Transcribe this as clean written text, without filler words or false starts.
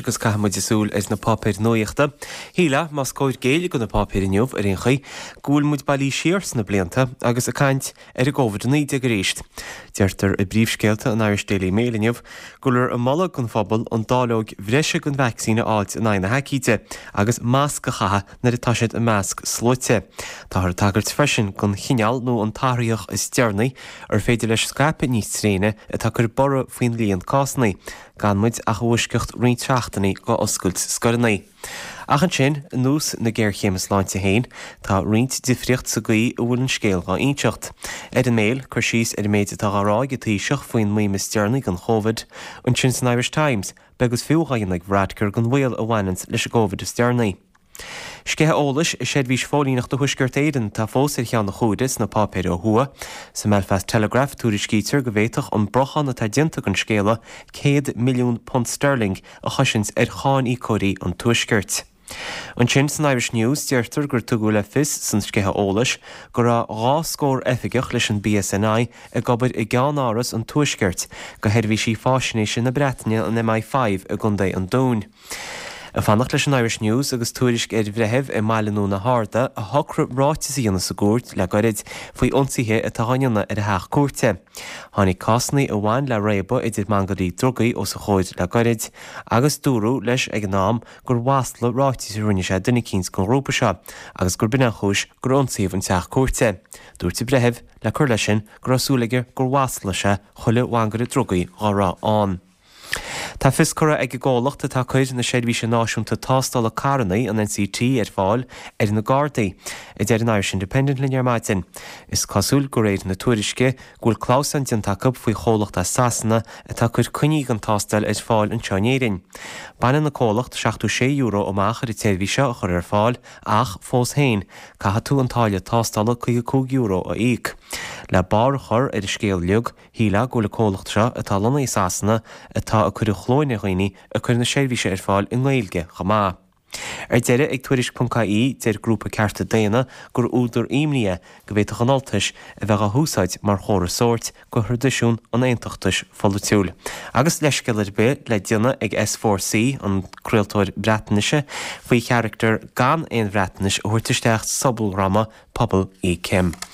agus cahamid súl is na papir nuíochta. Híla mas cóir géala go na papir inniuh ar inchaí, gúil muid bailí siars na blianta agus a caint ar a gófad a níide go ríist. Deirtar i bríomhscéalta an Irish Daily Mail inniuh, gúlar a mala gon phobal an dálóg bhreise gon vaccína áit in aina haicíte agus másc a chatha na a táisiid a másc slóite. Tá ar tagart freisin gon chineal nó an táíoch is stearnaí ar féidir leis scape níos tréine a tá gur borra faoin líon cásnaí, gan muid a chuisceocht riontraachtaí go oscailt scorannaí. Achan sin, nús na géirchémas láinte héin, tá rint difriocht sa gaí a bhfuil an scéal gá inseocht. Ar an méil, chuir síos ar méid atá ráig a tíiseach faoin muime stearnaí gan Covid, an sin san Irish Times, begus fiúchain ag bhradcar gan bhfuil a bhainint leis a Covid a stearnaí. Scethe ólas is séad bhís fólíach do thuisgurt éidean tá fós ar cheann na chúdas na pápéir ó thua, sa Belfast Telegraph túris cítear go bhhéiteach an brochan na tá dianta an scéala 100 milliún pond sterling a chosins ar cháin í choirí an tuisgurt. An sin san Irish News deirtar gur tugu le fis san scethe ólas gur a rá scór efigech leis an BSNI a gobar i gceann áras an tuisgurt go heirbhí sí fáisinéis na Breitne an MI5 a gundé an dún. A fannach leis an Irish News agus túrisc ar bhrethebh i maileanú na háda a thocra ráitis íonna sa gúirt le gorid faoi ionsaithe a táhainna ar a theach cuairte. Tháinig cásnaí a bhain le réaba idir mangarí drugaí ó sa chóid le gorid, agus dúrú leis ag nám gur wasla ráitis rinne sé duna cíns gon rúpa seo, agus gur bina chúis gur ionsaíomh an teach cuairte. Dúirta brethebh le chuir lei sin gur asúlaigir gur wasla sé chuile wangarí drugaí árá an. Tá fis cura ag gálacht a tá chuid na séadhíse náisiúnta tástal a carnaí an NCT ar fáil ar na Gardaí, i d an Irish Independent linear maitin. Is cosúil go réad na tuairisce gúil Clausan an takeab faoi cholacht a Sasanna a tá chuid cuní an tástal ar fáil an teanéirin. Baina na cólacht 66 euro amachar i téirhíse a chur ar fáil ach fós héin, catha tú an táile tástal 52 euro a íc. Le bar chur ar i scéal liug, híla gúil a cólacht seo atá lona i Sasanna atá a chuir chlóinna roiní a chuir na séirhíse ar fáil in Gaeilge chamá. Ar deire ag tuairis.caí deir grúpa cearta déana gur údar imnia go bhhéach an altais a bheith a húsáid mar chóra sóirt go thuirdaisiún an aontaachtais folúil. Agus leisceir be le déana ag S4C an cruiltóir breataise faoi chearachtar gan éon breatanis a thuirtaisteach sabulrama pobl í Kim.